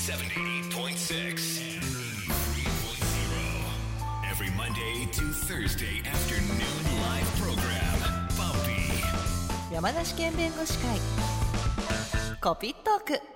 78.6 Every Monday to Thursday afternoon live program Bumpy 山梨県弁護士会コピットーク。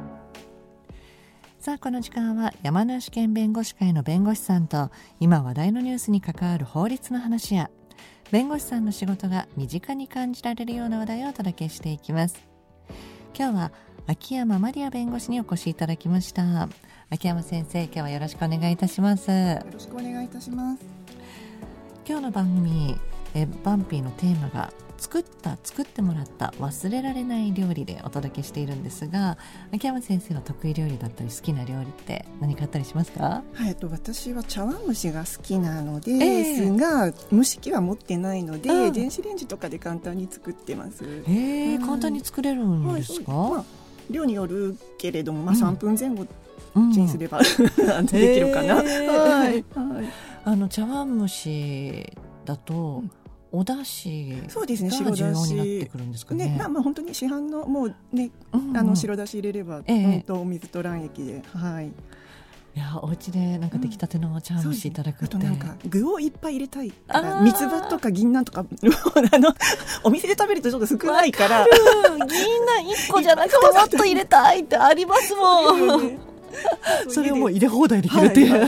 さあこの時間は山梨県弁護士会の弁護士さんと今話題のニュースに関わる法律の話や弁護士さんの仕事が身近に感じられるような話題をお届けしていきます。今日は秋山マリア弁護士にお越しいただきました。秋山先生、今日はよろしくお願いいたします。 よろしくお願いいたします。 今日の番組バンピーのテーマが作ってもらった忘れられない料理でお届けしているんですが、秋山先生の得意料理だったり好きな料理って何かあったりしますか？ はい、私は茶碗蒸しが好きなのですが、蒸し器は持ってないので、電子レンジとかで簡単に作ってます。 簡単に作れるんですか？ 量によるけれども、3分前後チンすれば、できるかな。 茶碗蒸しだと、お出汁が重要になってくるんですかね。 本当に市販のもうね、白だし入れれば、お水と卵液で、 いやお家でなんか出来たての茶碗蒸しいただくって、 あとなんか具をいっぱい入れたいから三つ葉とか銀杏とかお店で食べるとちょっと少ないから銀杏1個じゃなくてもっと入れたいってありますもんそれをもう入れ放題できるっていう、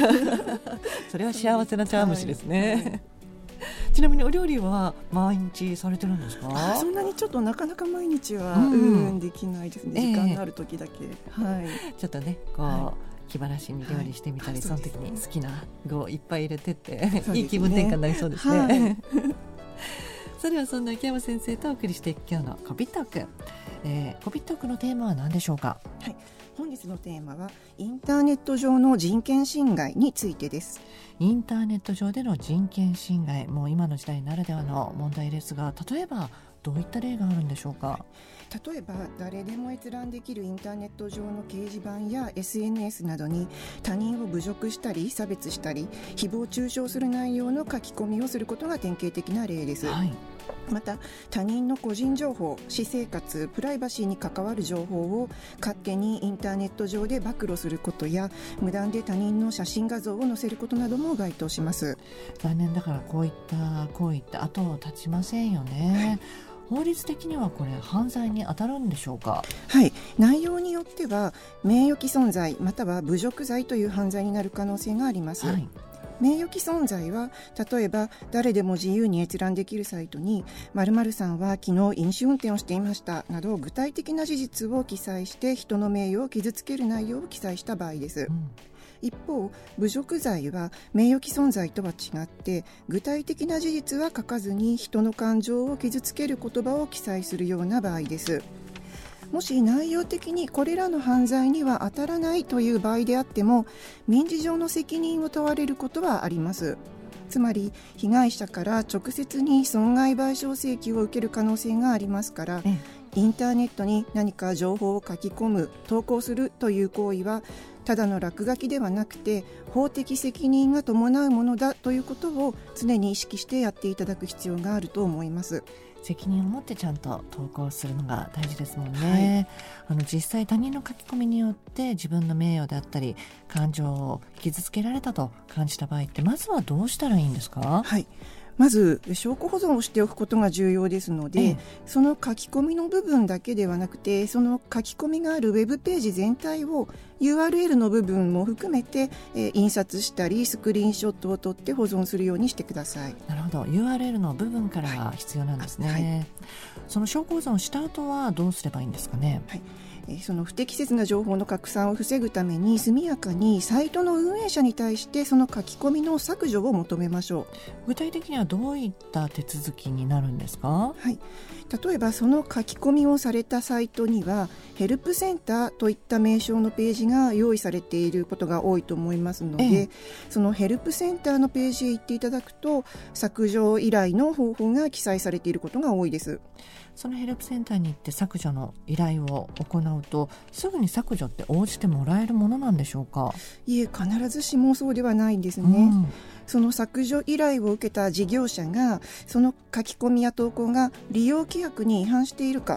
それは幸せな茶碗蒸しですね。ちなみにお料理は毎日されてるんですか？ そんなにちょっとなかなか毎日は、できないですね。時間がある時だけ、 ちょっとね気晴らしに料理してみたり、その時に好きな具をいっぱい入れてって、いい気分転換になりそうですね。それではそんな秋山先生とお送りしていく今日のコピットーク、コピットークのテーマは何でしょうか？ 本日のテーマはインターネット上の人権侵害についてです。 インターネット上での人権侵害、もう今の時代ならではの問題ですが、例えばどういった例があるんでしょうか？ 例えば誰でも閲覧できるインターネット上の掲示板や SNS などに他人を侮辱したり差別したり誹謗中傷する内容の書き込みをすることが典型的な例です。また他人の個人情報、私生活、プライバシーに関わる情報を勝手にインターネット上で暴露することや無断で他人の写真画像を載せることなども該当します。 残念ながらこういった行為って後を絶ちませんよね。法律的にはこれ犯罪に当たるんでしょうか？ 内容によっては名誉毀損罪または侮辱罪という犯罪になる可能性があります。名誉毀損罪は例えば誰でも自由に閲覧できるサイトに〇〇さんは昨日飲酒運転をしていましたなど具体的な事実を記載して人の名誉を傷つける内容を記載した場合です。一方、侮辱罪は名誉毀損罪とは違って具体的な事実は書かずに人の感情を傷つける言葉を記載するような場合です。もし内容的にこれらの犯罪には当たらないという場合であっても民事上の責任を問われることはあります。つまり被害者から直接に損害賠償請求を受ける可能性がありますから、インターネットに何か情報を書き込む、投稿するという行為はただの落書きではなくて法的責任が伴うものだということを常に意識してやっていただく必要があると思います。 責任を持ってちゃんと投稿するのが大事ですもんね。実際他人の書き込みによって自分の名誉であったり感情を傷つけられたと感じた場合ってまずはどうしたらいいんですか？ まず証拠保存をしておくことが重要ですので、その書き込みの部分だけではなくてその書き込みがあるウェブページ全体を URL の部分も含めて、印刷したりスクリーンショットを撮って保存するようにしてください。 なるほど、 URL の部分から必要なんですね。その証拠保存した後はどうすればいいんですかね？ その不適切な情報の拡散を防ぐために速やかにサイトの運営者に対してその書き込みの削除を求めましょう。 具体的にはどういった手続きになるんですか？ 例えばその書き込みをされたサイトにはヘルプセンターといった名称のページが用意されていることが多いと思いますので、そのヘルプセンターのページへ行っていただくと削除依頼の方法が記載されていることが多いです。 そのヘルプセンターに行って削除の依頼を行うとすぐに削除って応じてもらえるものなんでしょうか？ いえ、必ずしもそうではないんですね。その削除依頼を受けた事業者がその書き込みや投稿が利用規約に違反しているか、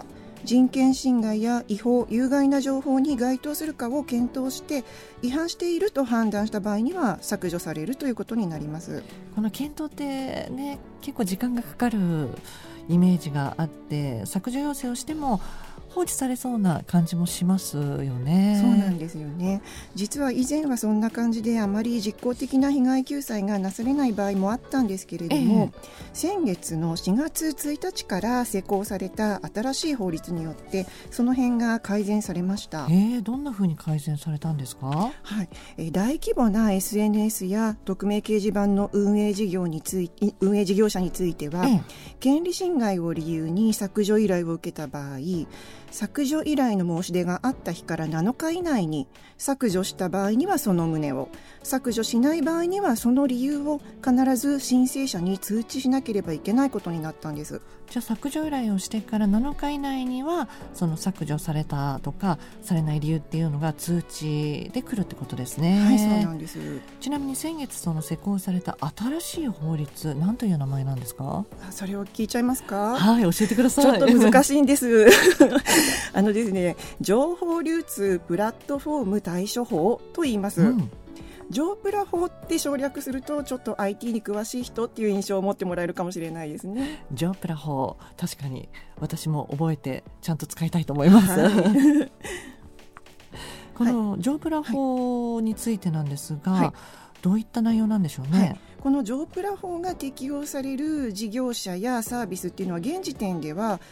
人権侵害や違法有害な情報に該当するかを検討して違反していると判断した場合には削除されるということになります。 この検討ってね、結構時間がかかるイメージがあって、削除要請をしても放置されそうな感じもしますよね。 そうなんですよね。実は以前はそんな感じであまり実効的な被害救済がなされない場合もあったんですけれども、先月の4月1日から施行された新しい法律によってその辺が改善されました。 どんなふうに改善されたんですか？ はい、大規模な SNS や匿名掲示板の運営事業者については、権利侵害を理由に削除依頼を受けた場合、削除依頼の申し出があった日から7日以内に削除した場合にはその旨を、削除しない場合にはその理由を必ず申請者に通知しなければいけないことになったんです。 じゃあ削除依頼をしてから7日以内にはその削除されたとかされない理由っていうのが通知で来るってことですね。 はい、そうなんです。 ちなみに先月その施行された新しい法律、何という名前なんですか？ それを聞いちゃいますか？ はい、教えてください。 ちょっと難しいんですですね、情報流通プラットフォーム対処法と言います。ジョープラ法って省略するとちょっと IT に詳しい人っていう印象を持ってもらえるかもしれないですね。 ジョープラ法、確かに私も覚えてちゃんと使いたいと思います、このジョープラ法についてなんですが、どういった内容なんでしょうね。 このジョープラ法が適用される事業者やサービスっていうのは現時点では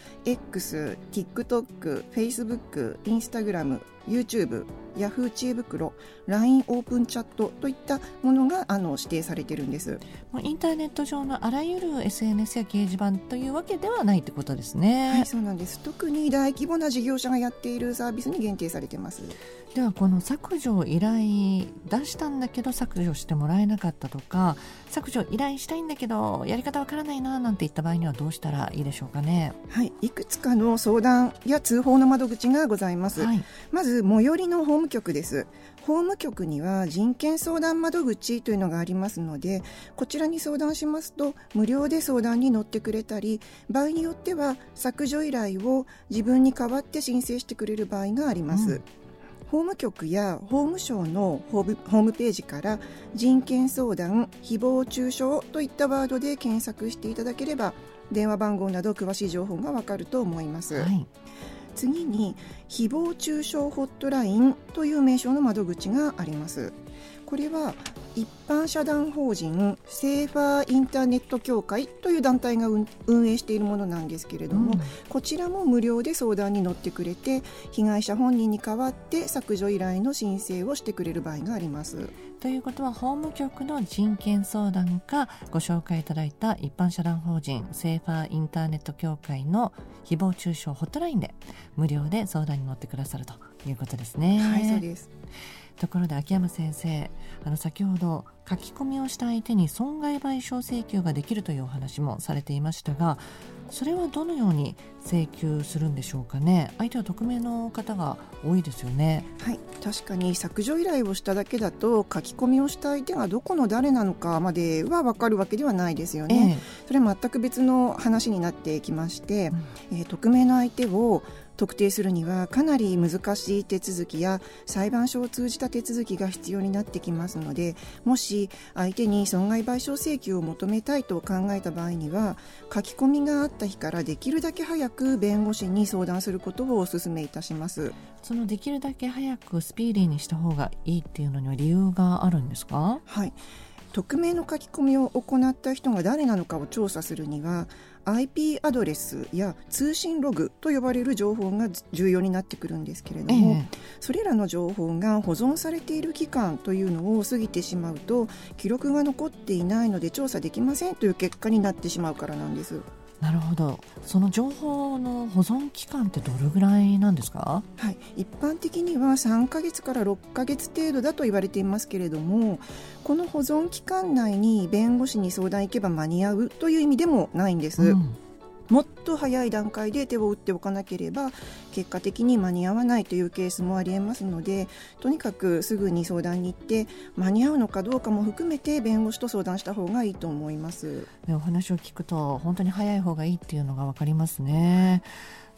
X、TikTok、Facebook、Instagram、YouTube、Yahoo 知恵袋、LINE オープンチャットといったものが指定されているんです。 インターネット上のあらゆる SNS や掲示板というわけではないってことですね。 はい、そうなんです。特に大規模な事業者がやっているサービスに限定されています。 ではこの削除依頼出したんだけど削除してもらえなかったとか、削除依頼したいんだけどやり方わからないななんていった場合にはどうしたらいいでしょうかね。 はい、いくつかの相談や通報の窓口がございます。まず最寄りの法務局です。法務局には人権相談窓口というのがありますので、こちらに相談しますと無料で相談に乗ってくれたり、場合によっては削除依頼を自分に代わって申請してくれる場合があります。法務局や法務省のホームページから人権相談、誹謗中傷といったワードで検索していただければ電話番号など詳しい情報がわかると思います。次に誹謗中傷ホットラインという名称の窓口があります。これは一般社団法人セーファーインターネット協会という団体が運営しているものなんですけれども、こちらも無料で相談に乗ってくれて被害者本人に代わって削除依頼の申請をしてくれる場合があります。 ということは法務局の人権相談かご紹介いただいた一般社団法人セーファーインターネット協会の誹謗中傷ホットラインで無料で相談に乗ってくださるということですね。 はい、そうです。 ところで秋山先生、先ほど書き込みをした相手に損害賠償請求ができるというお話もされていましたが、それはどのように請求するんでしょうかね。相手は匿名の方が多いですよね。 はい、確かに削除依頼をしただけだと書き込みをした相手がどこの誰なのかまでは分かるわけではないですよね。それは全く別の話になってきまして、匿名の相手を特定するにはかなり難しい手続きや裁判所を通じた手続きが必要になってきますので、もし相手に損害賠償請求を求めたいと考えた場合には書き込みがあった日からできるだけ早く弁護士に相談することをお勧めいたします。 そのできるだけ早くスピーディーにした方がいいっていうのには理由があるんですか？ はい、匿名の書き込みを行った人が誰なのかを調査するには IP アドレスや通信ログと呼ばれる情報が重要になってくるんですけれども、それらの情報が保存されている期間というのを過ぎてしまうと記録が残っていないので調査できませんという結果になってしまうからなんです。 なるほど。その情報の保存期間ってどれぐらいなんですか？ はい、一般的には3ヶ月から6ヶ月程度だと言われていますけれども、この保存期間内に弁護士に相談行けば間に合うという意味でもないんです。もっと早い段階で手を打っておかなければ結果的に間に合わないというケースもありえますので、とにかくすぐに相談に行って間に合うのかどうかも含めて弁護士と相談した方がいいと思います。 お話を聞くと本当に早い方がいいっていうのが分かりますね。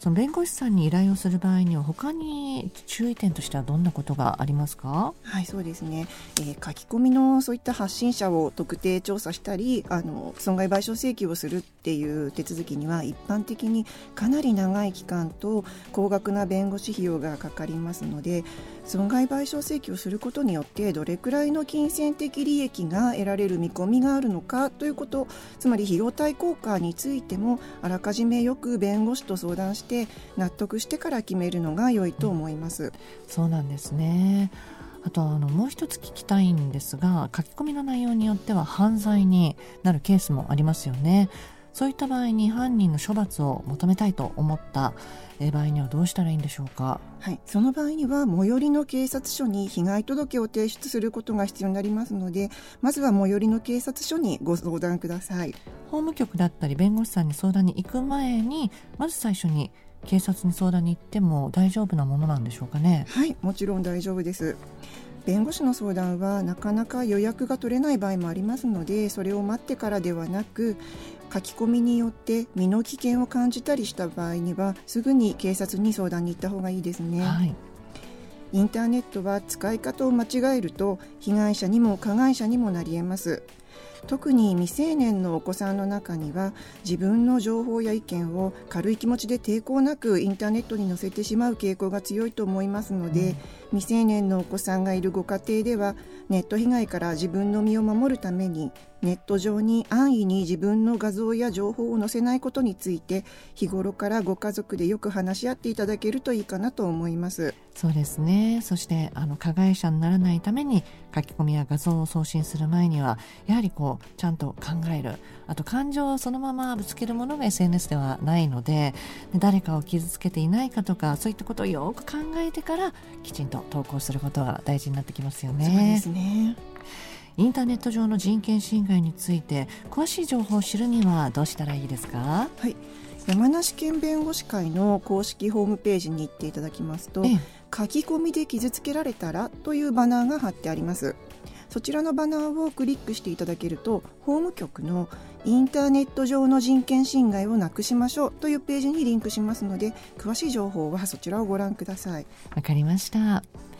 その弁護士さんに依頼をする場合には他に注意点としてはどんなことがありますか？ はい、そうですね、書き込みのそういった発信者を特定調査したり損害賠償請求をするっていう手続きには一般的にかなり長い期間と高額な弁護士費用がかかりますので、損害賠償請求をすることによってどれくらいの金銭的利益が得られる見込みがあるのかということ、つまり費用対効果についてもあらかじめよく弁護士と相談して納得してから決めるのが良いと思います。 そうなんですね。あともう一つ聞きたいんですが、書き込みの内容によっては犯罪になるケースもありますよね。そういった場合に犯人の処罰を求めたいと思った場合にはどうしたらいいんでしょうか？ はい、その場合には最寄りの警察署に被害届を提出することが必要になりますので、まずは最寄りの警察署にご相談ください。 法務局だったり弁護士さんに相談に行く前にまず最初に警察に相談に行っても大丈夫なものなんでしょうかね？ はい、もちろん大丈夫です。弁護士の相談はなかなか予約が取れない場合もありますので、それを待ってからではなく、書き込みによって身の危険を感じたりした場合にはすぐに警察に相談に行った方がいいですね。 はい、 インターネットは使い方を間違えると被害者にも加害者にもなり得ます。特に未成年のお子さんの中には自分の情報や意見を軽い気持ちで抵抗なくインターネットに載せてしまう傾向が強いと思いますので、未成年のお子さんがいるご家庭ではネット被害から自分の身を守るためにネット上に安易に自分の画像や情報を載せないことについて日頃からご家族でよく話し合っていただけるといいかなと思います。 そうですね。そして加害者にならないために書き込みや画像を送信する前にはやはりちゃんと考える、あと感情をそのままぶつけるものが SNS ではないので、誰かを傷つけていないかとかそういったことをよく考えてからきちんと投稿することが大事になってきますよね。 そうですね。 インターネット上の人権侵害について詳しい情報を知るにはどうしたらいいですか？ はい、山梨県弁護士会の公式ホームページに行っていただきますと、書き込みで傷つけられたらというバナーが貼ってあります。そちらのバナーをクリックしていただけると、法務局のインターネット上の人権侵害をなくしましょうというページにリンクしますので、詳しい情報はそちらをご覧ください。 わかりました。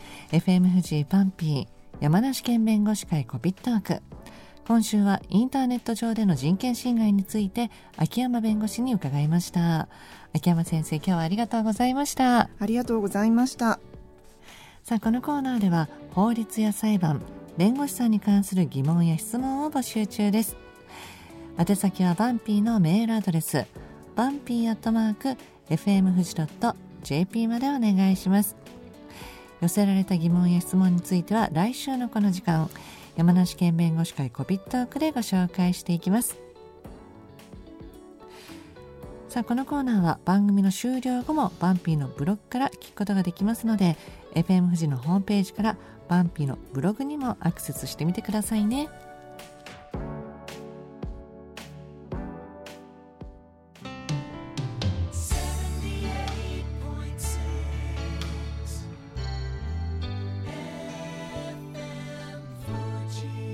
FM 富士パンピー山梨県弁護士会コピットーク、今週はインターネット上での人権侵害について秋山弁護士に伺いました。秋山先生、今日はありがとうございました。 ありがとうございました。 さあ、このコーナーでは法律や裁判、弁護士さんに関する疑問や質問を募集中です。宛先はバンピーのメールアドレスbampi@fmfuji.jp までお願いします。寄せられた疑問や質問については来週のこの時間、山梨県弁護士会コピットークでご紹介していきます。さあ、このコーナーは番組の終了後もバンピーのブログから聞くことができますので、 FM 富士のホームページからバンピーのブログにもアクセスしてみてくださいね。